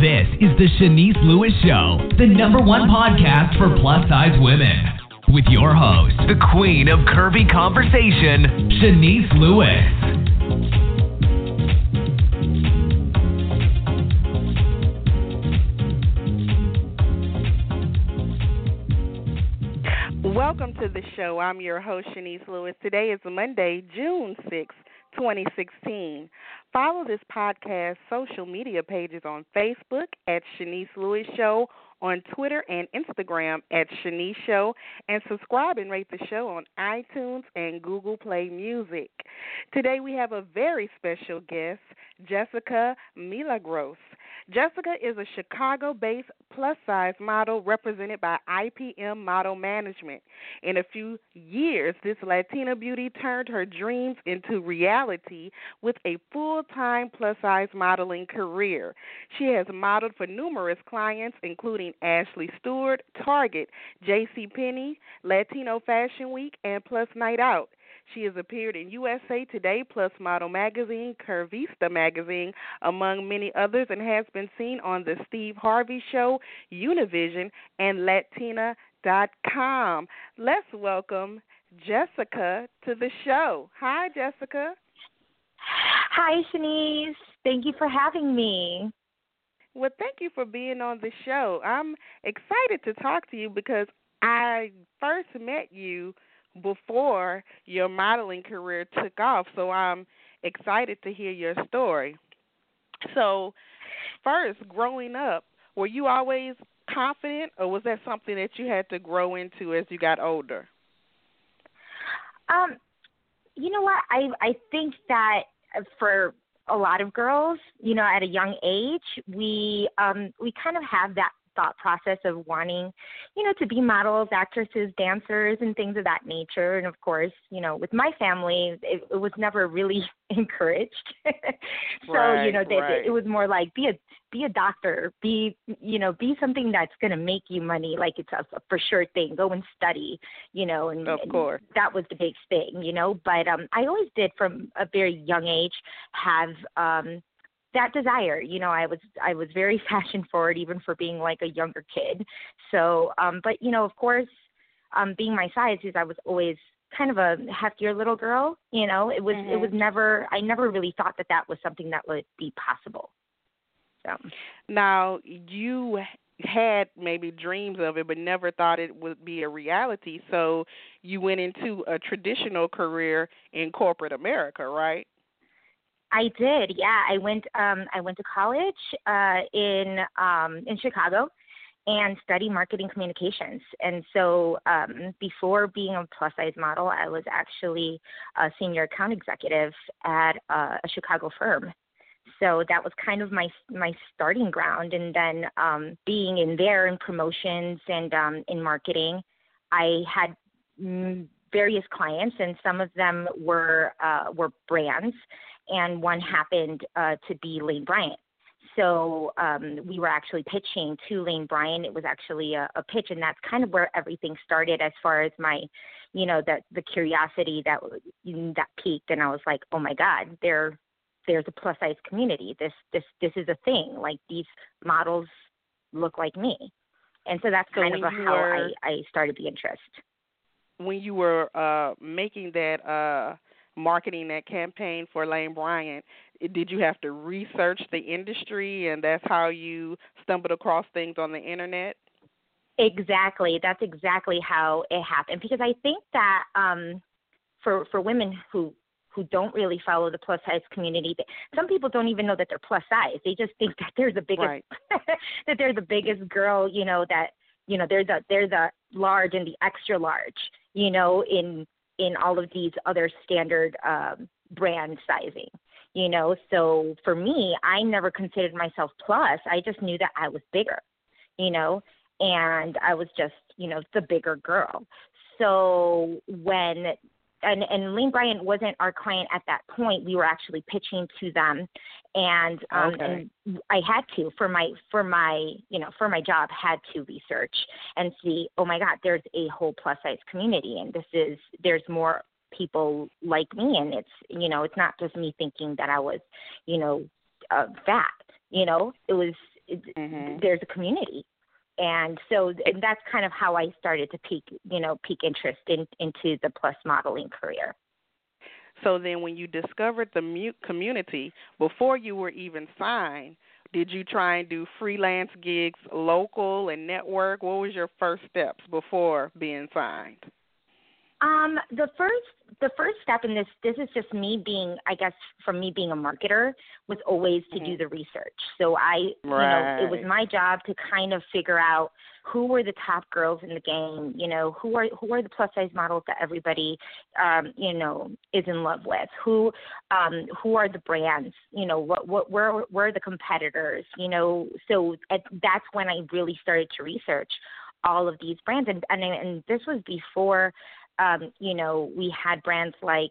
This is the Shanice Lewis Show, the #1 podcast for plus-size women. With your host, the queen of curvy conversation, Shanice Lewis. Welcome to the show. I'm your host, Shanice Lewis. Today is Monday, June 6, 2016. Follow this podcast social media pages on Facebook at Shanice Lewis Show, on Twitter and Instagram at Shanice Show, and subscribe and rate the show on iTunes and Google Play Music. Today we have a very special guest, Jessica Milagros. Jessica is a Chicago-based plus-size model represented by IPM Model Management. In a few years, this Latina beauty turned her dreams into reality with a full-time plus-size modeling career. She has modeled for numerous clients, including Ashley Stewart, Target, JCPenney, Latino Fashion Week, and Plus Night Out. She has appeared in USA Today, Plus Model Magazine, Curvista Magazine, among many others, and has been seen on The Steve Harvey Show, Univision, and Latina.com. Let's welcome Jessica to the show. Hi, Jessica. Hi, Shanice. Thank you for having me. Well, thank you for being on the show. I'm excited to talk to you because I first met you before your modeling career took off, so I'm excited to hear your story. So, first, growing up, were you always confident, or was that something that you had to grow into as you got older? You know what? I think that for a lot of girls, you know, at a young age, we kind of have that thought process of wanting, you know, to be models, actresses, dancers, and things of that nature. And of course, you know, with my family, it was never really encouraged. So, right, you know, right. It was more like be a doctor, be something that's going to make you money, like it's a for sure thing. Go and study, you know, and, of course. and that was the big thing, you know. But I always did from a very young age have that desire. You know, I was very fashion forward even for being like a younger kid. So, but you know, of course, being my size, because I was always kind of a heftier little girl, you know, it was never, I never really thought that was something that would be possible. So now you had maybe dreams of it, but never thought it would be a reality. So you went into a traditional career in corporate America, right? I did, yeah. I went to college in Chicago and studied marketing communications. And so before being a plus size model, I was actually a senior account executive at a Chicago firm. So that was kind of my starting ground. And then being in there in promotions and in marketing, I had various clients, and some of them were brands. And one happened to be Lane Bryant. So we were actually pitching to Lane Bryant. It was actually a pitch, and that's kind of where everything started as far as my, you know, the curiosity that peaked. And I was like, oh my God, there's a plus size community. This is a thing. Like, these models look like me. And so that's kind of how I started the interest. When you were making that marketing that campaign for Lane Bryant, did you have to research the industry, and that's how you stumbled across things on the internet? Exactly. That's exactly how it happened. Because I think that for women who don't really follow the plus size community, some people don't even know that they're plus size. They just think that they're the biggest, right. that they're the biggest girl. You know, that, you know, they're the large and the extra large. You know, in all of these other standard brand sizing, you know. So for me, I never considered myself plus. I just knew that I was bigger, you know, and I was just, you know, the bigger girl. So when and Lane Bryant wasn't our client at that point. We were actually pitching to them, and and I had to for my job had to research and see, oh my God, there's a whole plus size community, and there's more people like me, and it's not just me thinking that I was fat. It there's a community. And so that's kind of how I started to peak interest into the plus modeling career. So then when you discovered the community, before you were even signed, did you try and do freelance gigs local and network? What was your first steps before being signed? The first step in this is just me being, I guess, from me being a marketer, was always to do the research. So it was my job to kind of figure out who were the top girls in the game, who are the plus size models that everybody, is in love with, who are the brands, where are the competitors, so that's when I really started to research all of these brands. And this was before, we had brands like,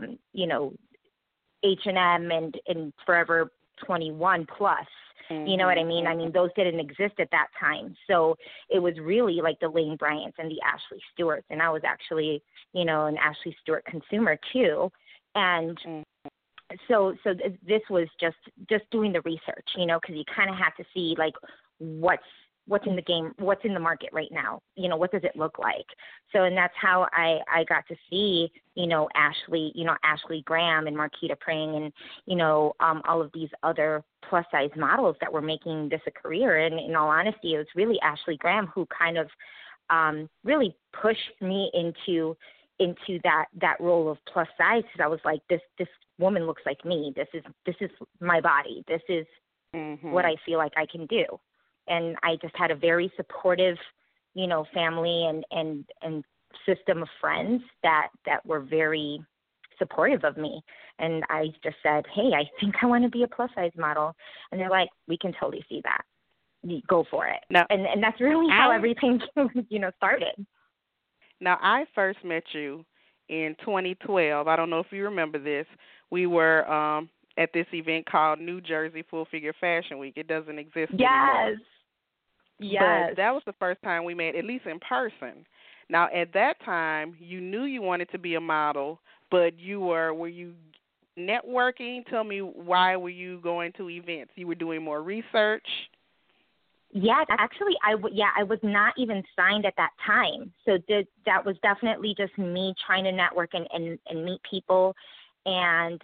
H&M and Forever 21 Plus. You know what I mean? I mean, those didn't exist at that time. So it was really like the Lane Bryants and the Ashley Stewarts. And I was actually, an Ashley Stewart consumer too. And so this was just doing the research, because you kind of have to see like what's in the game, what's in the market right now, what does it look like? So, and that's how I got to see, Ashley Graham and Marquita Pring and, all of these other plus size models that were making this a career. And in all honesty, it was really Ashley Graham who kind of really pushed me into that role of plus size. Because I was like, this woman looks like me. This is my body. This is what I feel like I can do. And I just had a very supportive, family and system of friends that were very supportive of me. And I just said, hey, I think I want to be a plus size model. And they're like, we can totally see that. Go for it. Now, and that's really how everything, started. Now, I first met you in 2012. I don't know if you remember this. We were at this event called New Jersey Full Figure Fashion Week. It doesn't exist anymore. Yes. But that was the first time we met, at least in person. Now, at that time, you knew you wanted to be a model, but were you networking? Tell me, why were you going to events? You were doing more research? Yeah, actually, I was not even signed at that time. So that was definitely just me trying to network and meet people. And,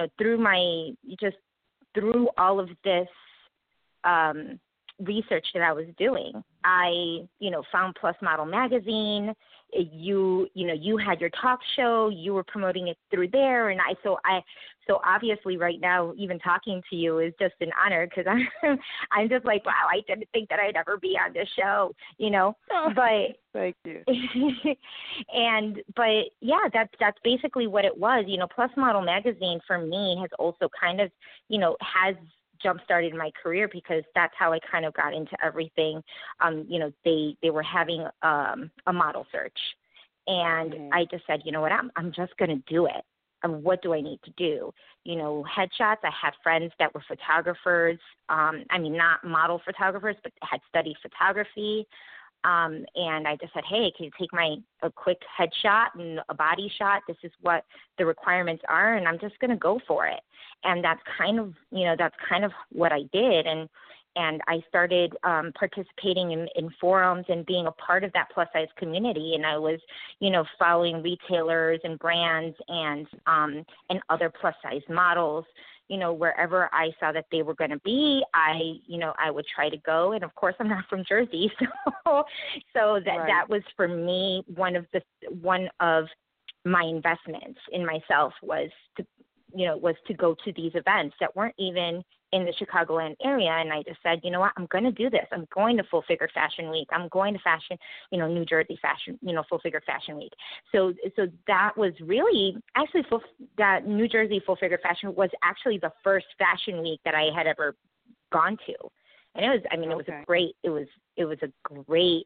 through all of this, research that I was doing, I found Plus Model Magazine. You had your talk show, you were promoting it through there, and so obviously right now even talking to you is just an honor, because I'm just like, wow, I didn't think that I'd ever be on this show, but thank you. But yeah, that's basically what it was. Plus Model Magazine for me has also kind of has jump-started my career, because that's how I kind of got into everything. They were having a model search, and I just said, you know what, I'm just going to do it. What do I need to do? Headshots. I had friends that were photographers. Not model photographers, but had studied photography. And I just said, hey, can you take a quick headshot and a body shot? This is what the requirements are, and I'm just going to go for it. And that's kind of what I did. And I started participating in forums and being a part of that plus size community. And I was, following retailers and brands and other plus size models. Wherever I saw that they were going to be, I would try to go. And of course, I'm not from Jersey, so that was for me one of my investments in myself was to go to these events that weren't even in the Chicagoland area. And I just said, you know what, I'm going to do this. I'm going to Full Figure Fashion Week. I'm going to New Jersey Fashion, Full Figure Fashion Week. So that was really, actually, that New Jersey Full Figure Fashion was actually the first fashion week that I had ever gone to. And it was, it was a great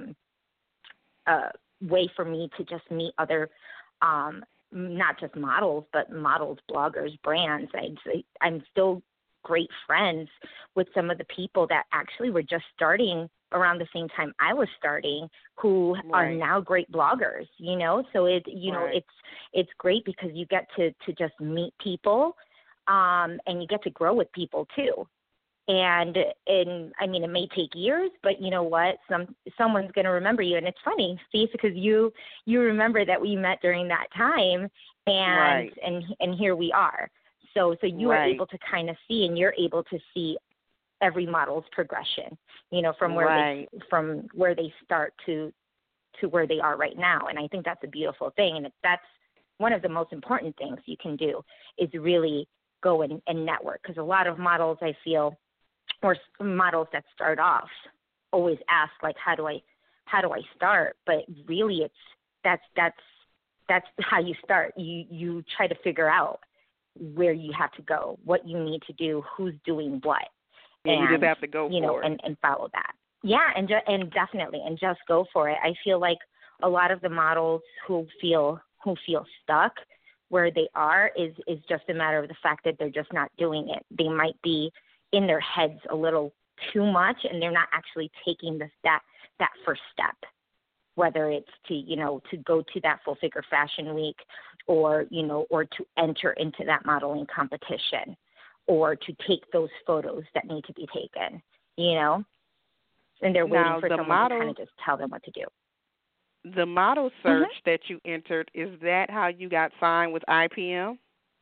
way for me to just meet other, not just models, but models, bloggers, brands. I'm still great friends with some of the people that actually were just starting around the same time I was starting, who are now great bloggers, so it's great because you get to just meet people, and you get to grow with people too. And I mean, it may take years, but you know what? Someone's going to remember you. And it's funny, Steve, because you remember that we met during that time, and and here we are. So you are able to kind of see, and you're able to see every model's progression, you know, from where they start to where they are right now. And I think that's a beautiful thing. And that's one of the most important things you can do, is really go and network. Because a lot of models, I feel, or models that start off, always ask, like, how do I start? But really, that's how you start. You try to figure out where you have to go, what you need to do, who's doing what. And you just have to go for it. And follow that. Yeah, and definitely, and just go for it. I feel like a lot of the models who feel stuck where they are is just a matter of the fact that they're just not doing it. They might be in their heads a little too much, and they're not actually taking that first step, whether it's to go to that Full Figure Fashion Week, or to enter into that modeling competition, or to take those photos that need to be taken, and they're waiting for someone to kind of just tell them what to do. The model search that you entered, is that how you got signed with IPM?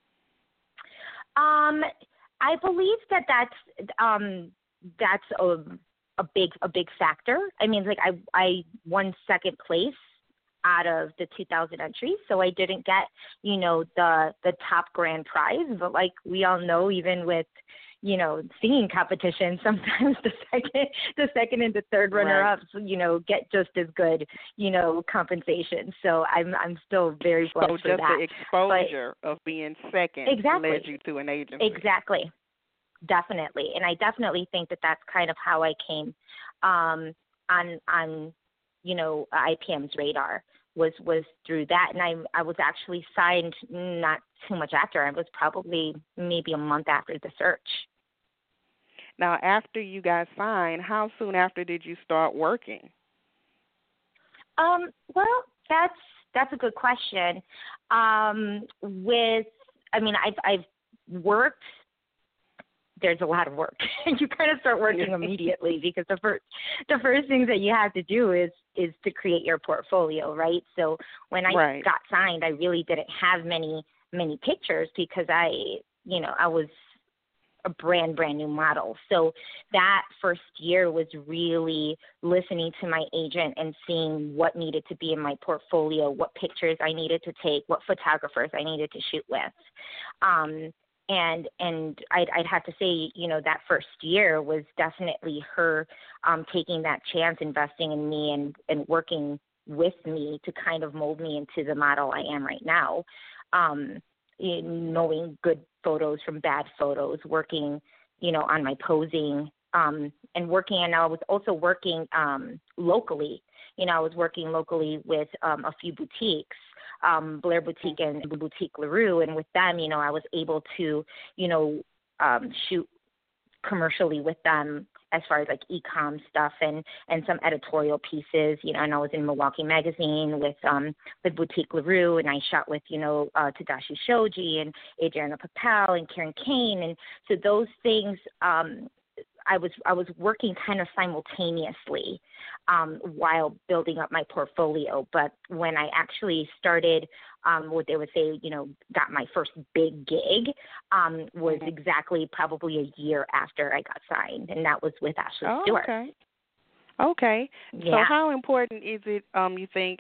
I believe that's a big factor. I mean, like I won second place out of the 2,000 entries, so I didn't get the top grand prize. But like we all know, even with singing competitions, sometimes the second and the third runner-ups get just as good compensation. So I'm still very blessed for that. So just the exposure of being second led you to an agency. Exactly. Definitely. And I definitely think that that's kind of how I came on IPM's radar was through that. And I was actually signed not too much after. I was probably maybe a month after the search. Now, after you got signed, how soon after did you start working? Well, that's a good question. I've worked. There's a lot of work. You kind of start working immediately, because the first things that you have to do is to create your portfolio, right? So when I got signed, I really didn't have many pictures, because I was a brand new model. So that first year was really listening to my agent and seeing what needed to be in my portfolio, what pictures I needed to take, what photographers I needed to shoot with. And I'd have to say, that first year was definitely her taking that chance, investing in me and working with me to kind of mold me into the model I am right now. Knowing good photos from bad photos, working, on my posing, and I was also working locally. I was working locally with a few boutiques, Blair Boutique and Boutique LaRue, and with them, I was able to, shoot commercially with them as far as like e-com stuff and some editorial pieces, and I was in Milwaukee Magazine with Boutique LaRue, and I shot with, Tadashi Shoji and Adriana Papel and Karen Kane. And so those things, I was working kind of simultaneously while building up my portfolio. But when I actually started, what they would say, got my first big gig, was exactly probably a year after I got signed, and that was with Ashley Stewart. Okay. Yeah. So how important is it, you think,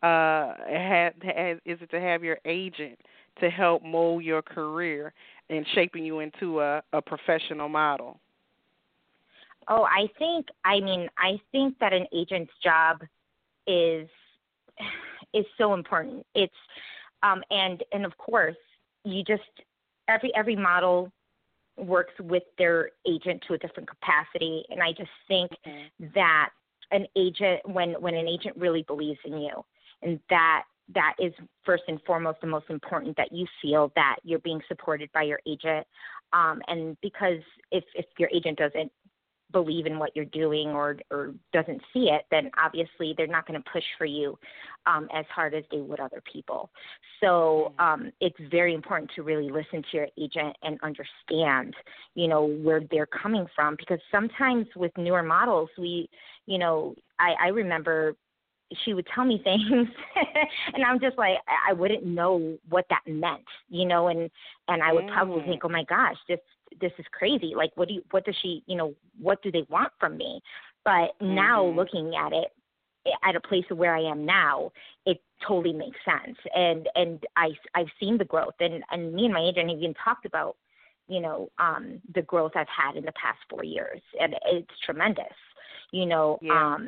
is it to have your agent to help mold your career and shaping you into a professional model? Oh, I think that an agent's job is so important. It's and of course, you just every model works with their agent to a different capacity, and I just think that an agent, when an agent really believes in you, and that is first and foremost the most important, that you feel that you're being supported by your agent, and because if your agent doesn't believe in what you're doing or doesn't see it, then obviously they're not going to push for you as hard as they would other people. So it's very important to really listen to your agent and understand, you know, where they're coming from, because sometimes with newer models, I remember she would tell me things and I'm just like, I wouldn't know what that meant, you know, and I would probably think, oh my gosh, this is crazy. Like, what does she, you know, what do they want from me? But now looking at it at a place where I am now, it totally makes sense. And I've seen the growth, and me and my agent have even talked about, you know, the growth I've had in the past 4 years, and it's tremendous, you know,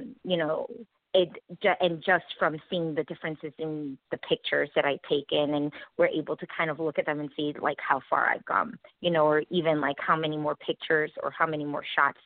and just from seeing the differences in the pictures that I take in, and we're able to kind of look at them and see like how far I've come, you know, or even like how many more pictures or how many more shots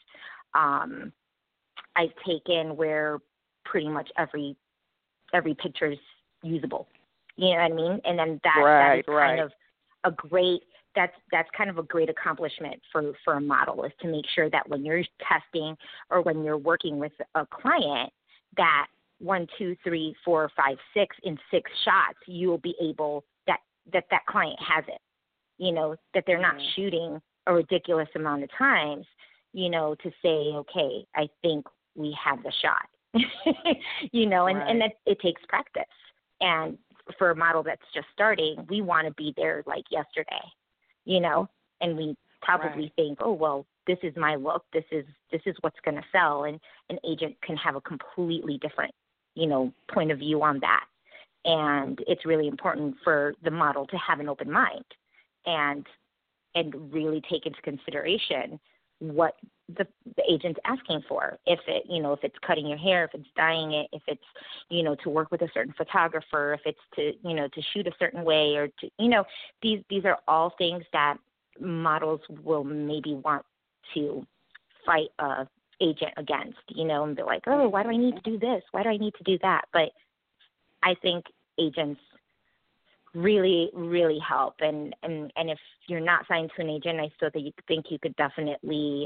I've taken where pretty much every picture is usable. You know what I mean? And then that is kind of a great, that's kind of a great accomplishment for a model, is to make sure that when you're testing or when you're working with a client, that 1, 2, 3, 4, 5, 6 in 6 shots, you will be able, that client has it, you know, that they're not shooting a ridiculous amount of times, you know, to say, okay, I think we have the shot, you know, and that it takes practice. And for a model that's just starting, we want to be there like yesterday, you know, and we probably think, oh, well, this is my look, this is what's going to sell, and an agent can have a completely different, you know, point of view on that. And it's really important for the model to have an open mind and really take into consideration what the agent's asking for. If it, you know, if it's cutting your hair, if it's dyeing it, if it's, you know, to work with a certain photographer, if it's to, you know, to shoot a certain way, or to, you know, these are all things that models will maybe want to fight a agent against, you know, and be like, oh, why do I need to do this? Why do I need to do that? But I think agents really, really help. And if you're not signed to an agent, I still think you could definitely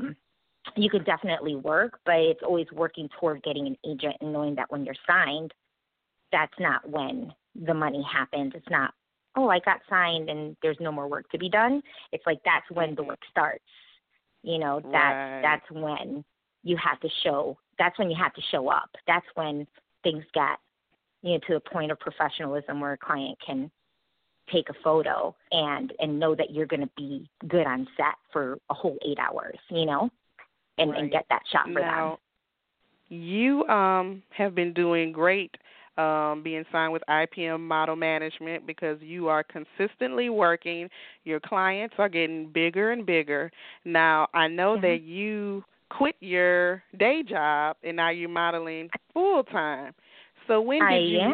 work, but it's always working toward getting an agent and knowing that when you're signed, that's not when the money happens. It's not, oh, I got signed and there's no more work to be done. It's like, that's when the work starts. You know, that's when you have to show, that's when you have to show up. That's when things get, you know, to a point of professionalism where a client can take a photo and know that you're going to be good on set for a whole 8 hours, you know, and get that shot for them. You have been doing great being signed with IPM Model Management, because you are consistently working. Your clients are getting bigger and bigger. Now, I know that you quit your day job and now you're modeling full time. So when did you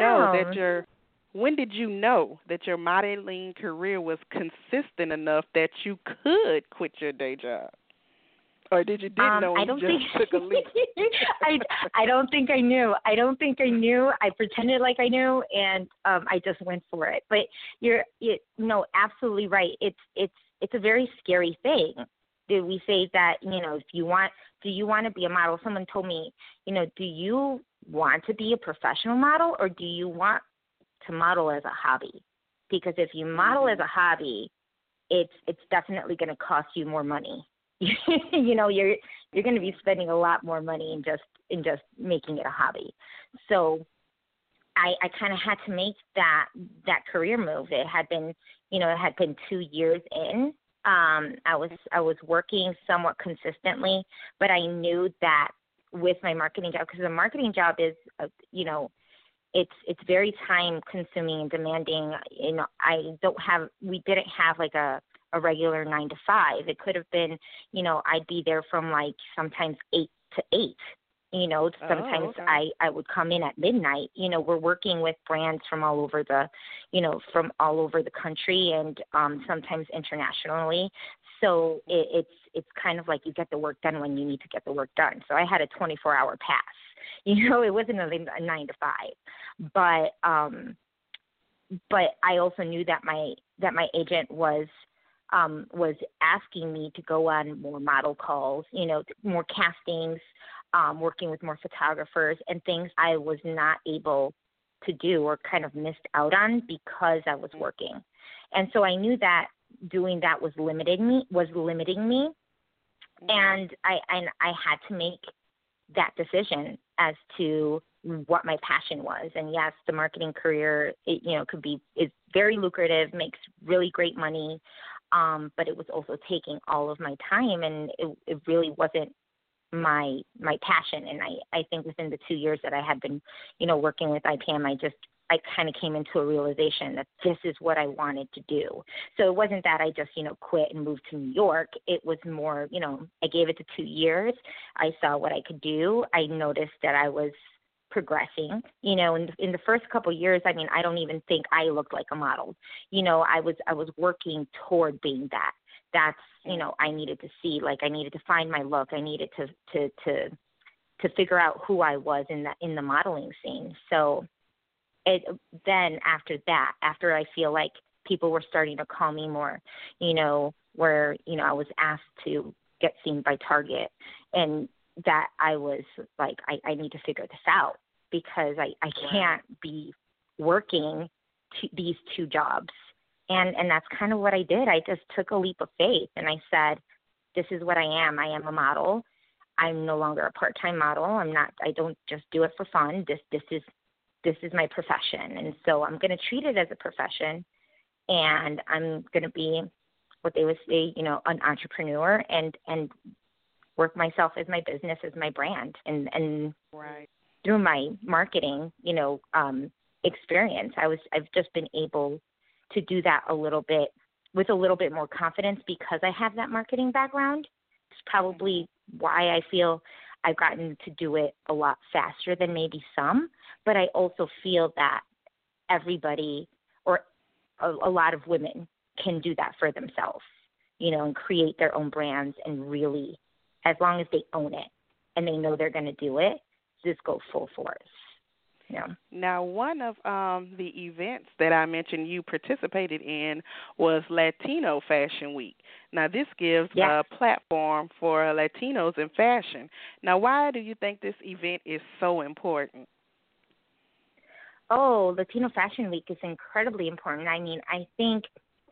know that your modeling career was consistent enough that you could quit your day job? Or did you know and took a leap? I don't think I knew. I pretended like I knew, and I just went for it. But you're absolutely right. It's a very scary thing. Did we say that, you know, do you want to be a model? Someone told me, you know, do you want to be a professional model, or do you want to model as a hobby? Because if you model as a hobby, it's definitely going to cost you more money. You know, you're going to be spending a lot more money in just making it a hobby. So I kind of had to make that career move. It had been 2 years in. I was working somewhat consistently, but I knew that with my marketing job, because the marketing job is, you know, it's very time consuming and demanding. You know, we didn't have like a regular 9 to 5. It could have been, you know, I'd be there from like sometimes 8 to 8. You know, sometimes I would come in at midnight. You know, we're working with brands from all over the country, and sometimes internationally. So it's kind of like you get the work done when you need to get the work done. So I had a 24-hour pass. You know, it wasn't a 9 to 5. But I also knew that my agent was was asking me to go on more model calls, more castings, working with more photographers, and things I was not able to do or kind of missed out on because I was working. And so I knew that doing that was limiting me. And I had to make that decision as to what my passion was. And yes, the marketing career, is very lucrative, makes really great money. But it was also taking all of my time, and it really wasn't my passion. And I think within the 2 years that I had been, working with IPM, I kind of came into a realization that this is what I wanted to do. So it wasn't that I just, quit and moved to New York. It was more, I gave it to 2 years. I saw what I could do. I noticed that I was progressing, in the first couple of years. I mean, I don't even think I looked like a model. I was working toward being that. That's, I needed to see, I needed to find my look. I needed to figure out who I was in the modeling scene. So then after that, after I feel like people were starting to call me more, where, I was asked to get seen by Target, and that I was like, I need to figure this out, because I can't be working these two jobs. And that's kind of what I did. I just took a leap of faith, and I said, this is what I am. I am a model. I'm no longer a part-time model. I don't just do it for fun. This is my profession. And so I'm going to treat it as a profession, and I'm going to be what they would say, an entrepreneur, and work myself as my business, as my brand. And right. Through my marketing, experience, I've just been able to do that with a little bit more confidence, because I have that marketing background. It's probably why I feel I've gotten to do it a lot faster than maybe some, but I also feel that everybody, or a lot of women, can do that for themselves, and create their own brands, and really, as long as they own it and they know they're going to do it, just go full force. Yeah. Now, one of the events that I mentioned you participated in was Latino Fashion Week. Now, this gives a platform for Latinos in fashion. Now, why do you think this event is so important? Oh, Latino Fashion Week is incredibly important. I mean, I think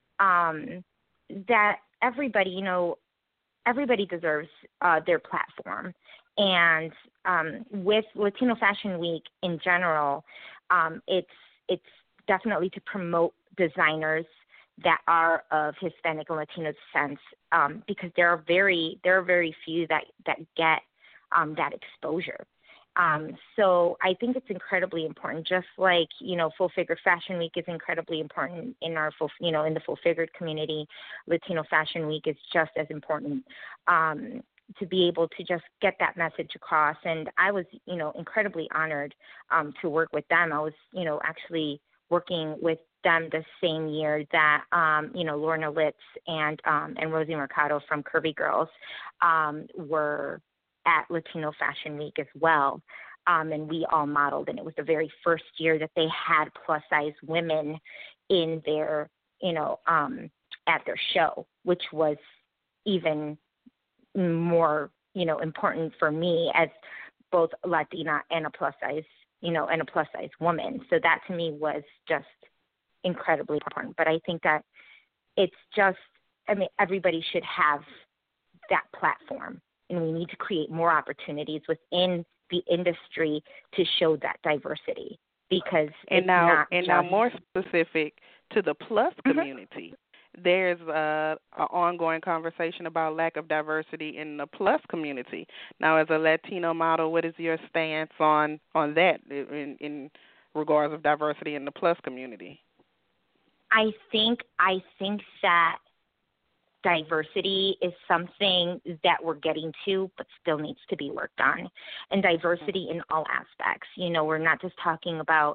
that everybody, everybody deserves their platform. And with Latino Fashion Week in general, it's definitely to promote designers that are of Hispanic and Latino descent, because there are very few that get that exposure. So I think it's incredibly important. Just like Full Figured Fashion Week is incredibly important in our in the Full Figured community, Latino Fashion Week is just as important. To be able to just get that message across. And I was, incredibly honored to work with them. I was, actually working with them the same year that, Lorna Litz and Rosie Mercado from Curvy Girls were at Latino Fashion Week as well. And we all modeled, and it was the very first year that they had plus-size women in their, at their show, which was even more, important for me as both Latina and a plus size, and a plus size woman. So that to me was just incredibly important. But I think that it's just, everybody should have that platform, and we need to create more opportunities within the industry to show that diversity, because now more specific to the plus community. There's an ongoing conversation about lack of diversity in the plus community. Now, as a Latino model, what is your stance on that in regards of diversity in the plus community? I think that diversity is something that we're getting to, but still needs to be worked on. And diversity in all aspects. We're not just talking about,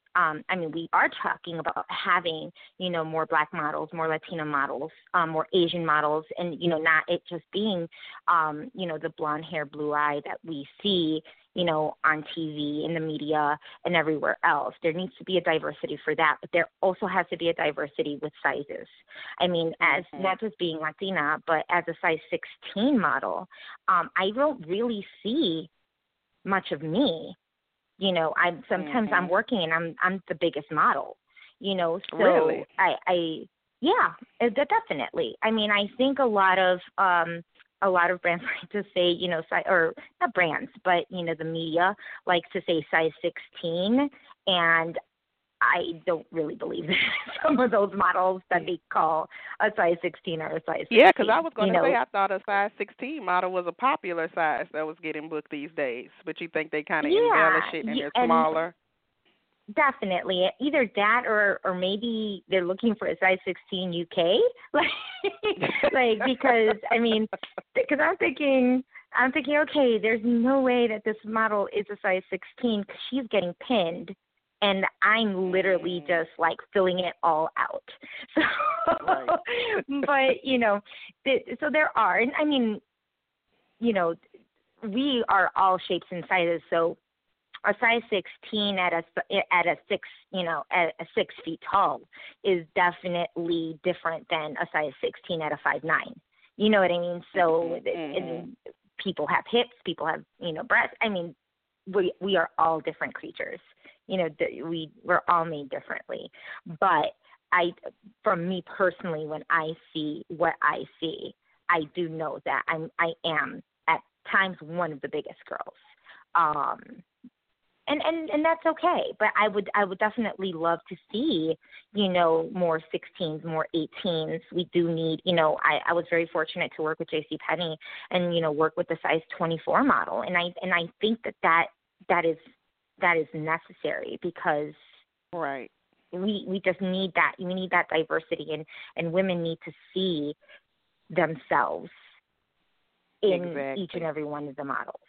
I mean, we are talking about having, more Black models, more Latina models, more Asian models, and, not it just being, the blonde hair, blue eye that we see, on TV, in the media, and everywhere else. There needs to be a diversity for that, but there also has to be a diversity with sizes. I mean, as not just being Latina, but as a size 16 model, I don't really see much of me. Sometimes I'm working and I'm the biggest model, so really? Definitely. I mean, I think a lot of brands like to say, or not brands, but, the media likes to say size 16, and I don't really believe that some of those models that they call a size 16 or a size 16. Yeah, because I was going to say I thought a size 16 model was a popular size that was getting booked these days. But you think they kind of embellish it and they're smaller? Definitely. Either that or maybe they're looking for a size 16 UK. Because, I mean, because I'm thinking, okay, there's no way that this model is a size 16 because she's getting pinned. And I'm literally just filling it all out. So, but so there are, and I mean, we are all shapes and sizes. So a size 16 at a 6 feet tall is definitely different than a size 16 at a 5'9". You know what I mean? So and people have hips, people have breasts. I mean, we are all different creatures. We're all made differently. But from me personally, when I see what I see, I do know that I am at times one of the biggest girls. And that's okay. But I would definitely love to see, more 16s, more 18s. We do need, I was very fortunate to work with JCPenney and, work with the size 24 model. And I think that is necessary because we just need that. We need that diversity, and women need to see themselves in each and every one of the models.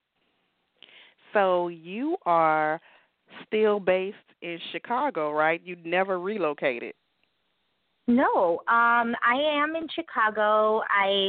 So you are still based in Chicago, right? You never relocated. No, I am in Chicago.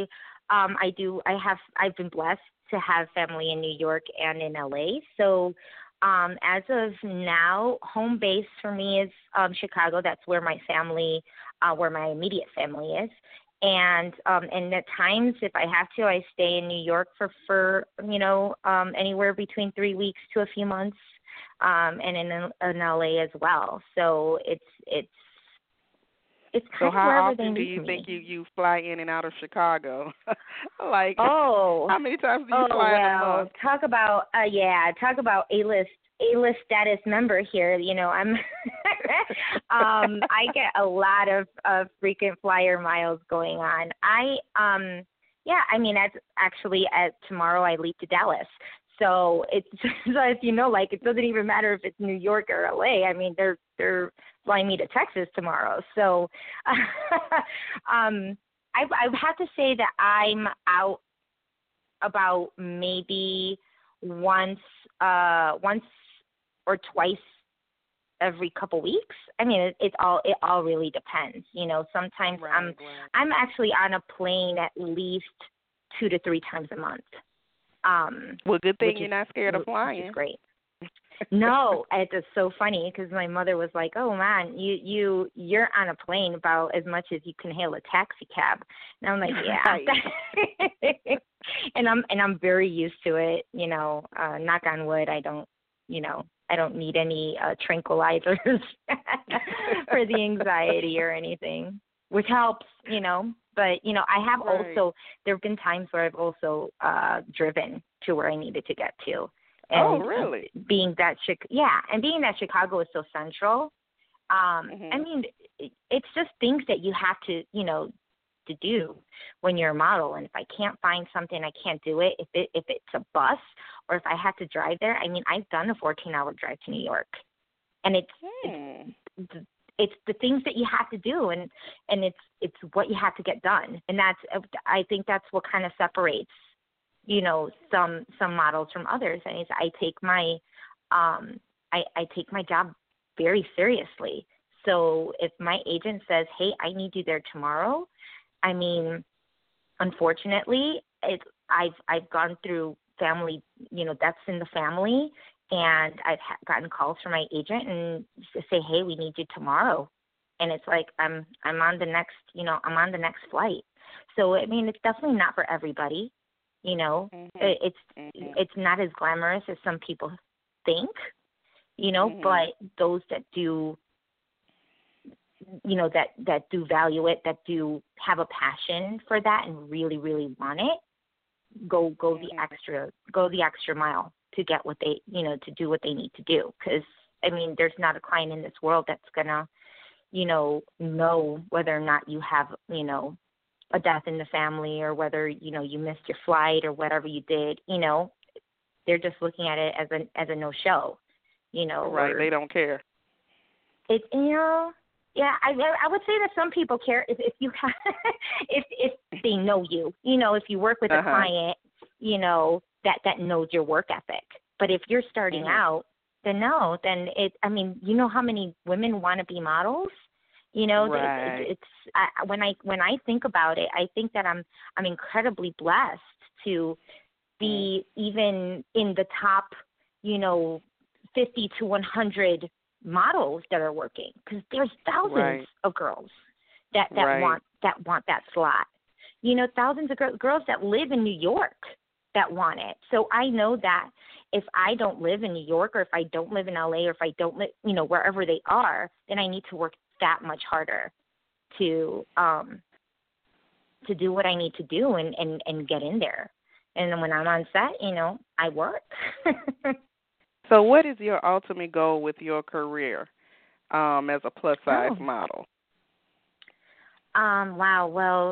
I've been blessed to have family in New York and in LA. So as of now, home base for me is Chicago. That's where my family, where my immediate family is. And at times, if I have to, I stay in New York for anywhere between 3 weeks to a few months, and in LA as well. So it's kind so of how wherever they often do need you me. think you fly in and out of Chicago? How many times do you fly in a month? Talk about A-list status member here. I'm I get a lot of frequent flyer miles going on. Tomorrow I leave to Dallas. So it's so if it doesn't even matter if it's New York or LA. I mean, they're flying me to Texas tomorrow. So I have to say that I'm out about maybe once or twice every couple weeks. I mean, it all really depends. Sometimes I'm actually on a plane at least 2 to 3 times a month. Well, good thing you're not scared of flying. Which is great. No, it's so funny because my mother was like, "Oh man, you're on a plane about as much as you can hail a taxi cab," and I'm like, "Yeah," and I'm very used to it. Knock on wood, I don't need any tranquilizers for the anxiety or anything, which helps. But I have also there have been times where I've also driven to where I needed to get to. And really? Being that Chicago is so central, I mean, it's just things that you have to, to do when you're a model. And if I can't find something, I can't do it. If it's a bus or if I have to drive there, I mean, I've done a 14-hour drive to New York, and it's the things that you have to do, and it's what you have to get done, and I think that's what kind of separates. some models from others, and I take my I take my job very seriously. So if my agent says, hey, I need you there tomorrow, I mean, unfortunately, I've gone through family, deaths in the family, and I've gotten calls from my agent and to say, hey, we need you tomorrow. And it's like, I'm on the next, I'm on the next flight. So, I mean, it's definitely not for everybody. It's not as glamorous as some people think, but those that do, that do value it, that do have a passion for that and really, really want it, go the extra mile to get what they, to do what they need to do. Because, I mean, there's not a client in this world that's going to, know whether or not you have, a death in the family or whether, you missed your flight or whatever you did, they're just looking at it as a no-show, Right, they don't care. It, yeah, I would say that some people care if you have, if they know you, if you work with a client, that knows your work ethic. But if you're starting out, then no, then how many women want to be models? Right. When I think about it, I think that I'm incredibly blessed to be even in the top, 50 to 100 models that are working, because there's thousands of girls that want that slot. Thousands of girls that live in New York that want it. So I know that if I don't live in New York, or if I don't live in LA, or if I don't live, wherever they are, then I need to work that much harder to do what I need to do and get in there. And then when I'm on set, I work. So what is your ultimate goal with your career as a plus-size model? Wow. Well,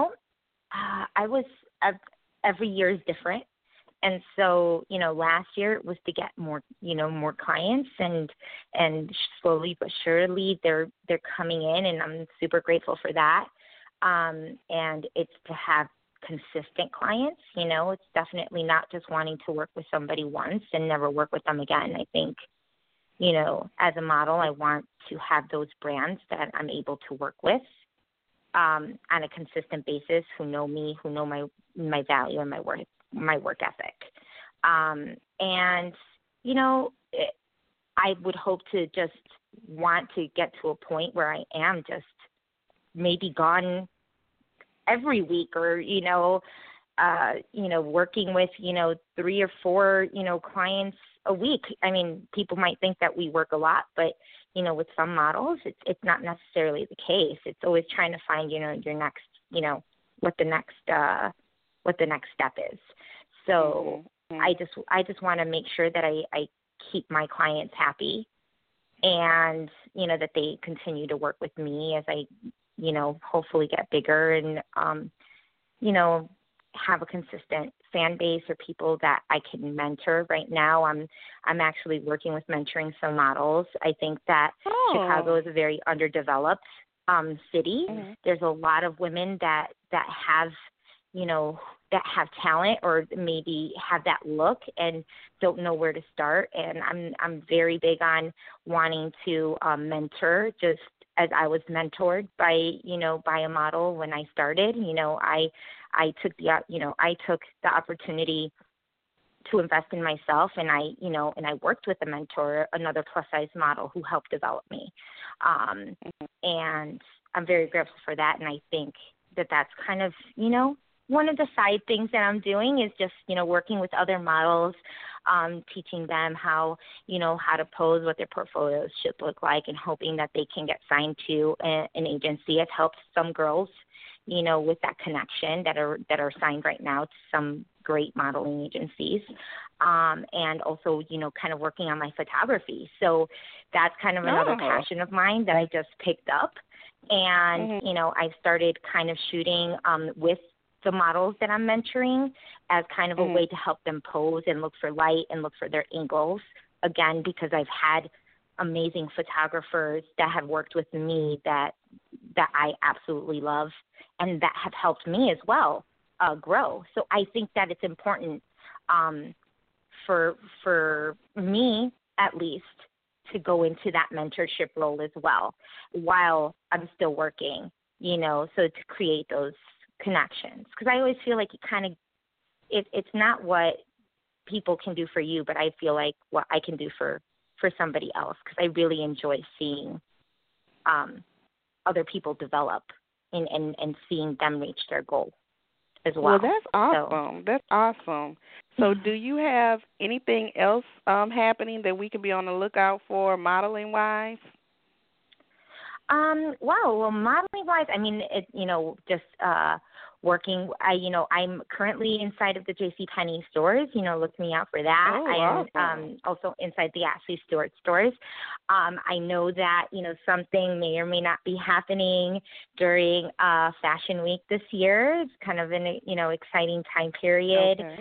every year is different. And so, last year it was to get more, more clients, and slowly but surely they're coming in, and I'm super grateful for that. And it's to have consistent clients. It's definitely not just wanting to work with somebody once and never work with them again. I think, as a model, I want to have those brands that I'm able to work with on a consistent basis, who know me, who know my value and my work ethic. And, I would hope to just want to get to a point where I am just maybe gone every week, or, working with, 3 or 4, clients a week. I mean, people might think that we work a lot, but, with some models, it's not necessarily the case. It's always trying to find, your next, what the next step is. So I just want to make sure that I keep my clients happy, and, that they continue to work with me as I, hopefully get bigger and, have a consistent fan base, or people that I can mentor. Right now, I'm actually working with mentoring some models. I think that Chicago is a very underdeveloped city. There's a lot of women that have, that have talent, or maybe have that look and don't know where to start. And I'm very big on wanting to mentor, just as I was mentored by a model when I started. I took the opportunity to invest in myself, and I worked with a mentor, another plus size model, who helped develop me. And I'm very grateful for that. And I think that that's kind of, one of the side things that I'm doing is just, working with other models, teaching them how to pose, what their portfolios should look like, and hoping that they can get signed to an agency. I've helped some girls, with that connection that are signed right now to some great modeling agencies. And also, kind of working on my photography. So that's kind of another passion of mine that I just picked up. And, I started kind of shooting with the models that I'm mentoring as kind of a way to help them pose and look for light and look for their angles. Again, because I've had amazing photographers that have worked with me that I absolutely love, and that have helped me as well grow. So I think that it's important for me, at least, to go into that mentorship role as well while I'm still working, so to create those connections. Because I always feel like it's not what people can do for you, but I feel like what I can do for somebody else, because I really enjoy seeing other people develop and seeing them reach their goal as well. Well, that's awesome. That's awesome. So do you have anything else happening that we can be on the lookout for modeling-wise? Well, modeling-wise, I mean, just working. I'm currently inside of the JCPenney stores. Look me out for that. Oh, I am awesome. also inside the Ashley Stewart stores. I know that something may or may not be happening during Fashion Week this year. It's kind of an exciting time period. Okay.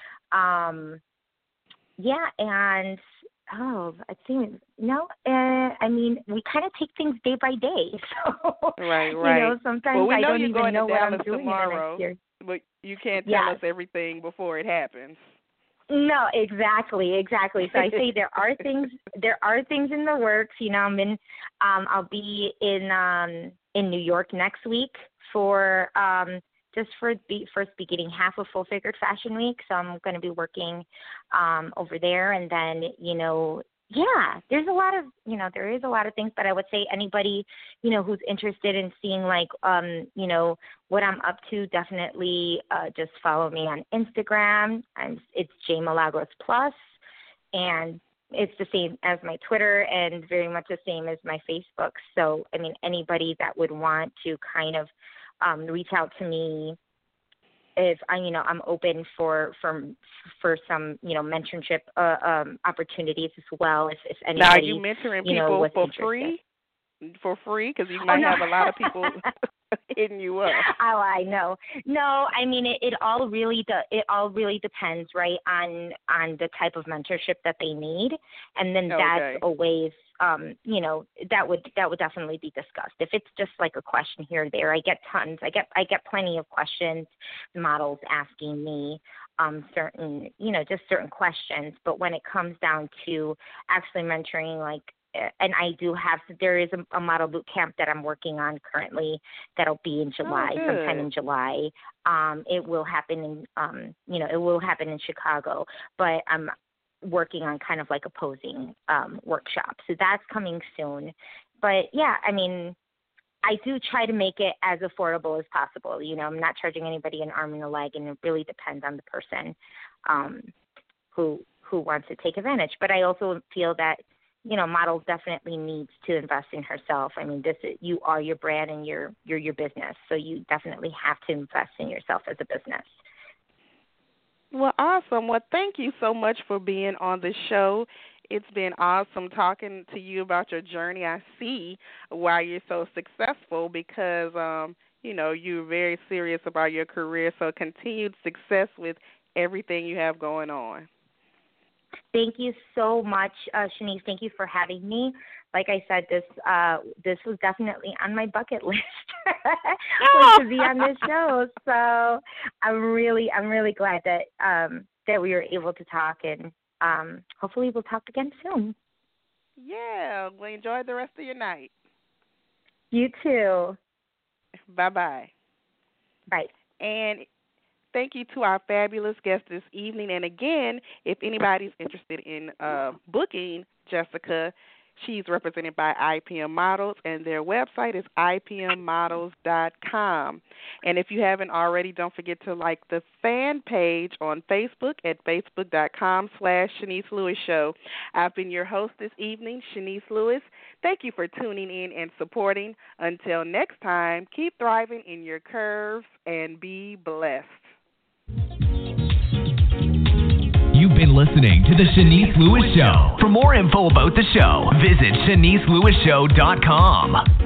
Yeah, and I think I mean, we kind of take things day by day. So right. Sometimes I don't even know what I'm doing tomorrow, in the next year. But you can't tell us everything before it happens. No, exactly. So I say there are things in the works. I'll be in New York next week for just for the first beginning half of Full Figured Fashion Week. So I'm going to be working over there, and then there's a lot of there is a lot of things. But I would say anybody who's interested in seeing what I'm up to, definitely just follow me on Instagram. It's J Milagros Plus, and it's the same as my Twitter and very much the same as my Facebook. So I mean, anybody that would want to kind of reach out to me, if I'm open for some mentorship opportunities as well. If anybody, now, are you mentoring people for interested. free? For free, because you might have a lot of people hitting you up. Oh, I know. No, I mean it all really depends, right, on the type of mentorship that they need, and then that's always that would definitely be discussed. If it's just like a question here or there, I get tons. I get plenty of questions, models asking me certain questions. But when it comes down to actually mentoring, and there is a model boot camp that I'm working on currently that'll be in July, sometime in July. It will happen in Chicago, but I'm working on kind of like a posing workshop. So that's coming soon. But yeah, I mean, I do try to make it as affordable as possible. I'm not charging anybody an arm and a leg, and it really depends on the person who wants to take advantage. But I also feel that models definitely needs to invest in herself. I mean, you are your brand and you're your business, so you definitely have to invest in yourself as a business. Well, awesome. Well, thank you so much for being on the show. It's been awesome talking to you about your journey. I see why you're so successful because, you're very serious about your career. So continued success with everything you have going on. Thank you so much, Shanice. Thank you for having me. Like I said, this was definitely on my bucket list to be on this show. So I'm really glad that we were able to talk, and hopefully we'll talk again soon. Yeah. Well, enjoy the rest of your night. You too. Bye-bye. Bye. And thank you to our fabulous guest this evening. And again, if anybody's interested in booking Jessica, she's represented by IPM Models, and their website is ipmmodels.com. And if you haven't already, don't forget to like the fan page on Facebook at facebook.com/Shanice Lewis Show. I've been your host this evening, Shanice Lewis. Thank you for tuning in and supporting. Until next time, keep thriving in your curves and be blessed. You've been listening to The Shanice Lewis Show. For more info about the show, visit ShaniceLewisShow.com.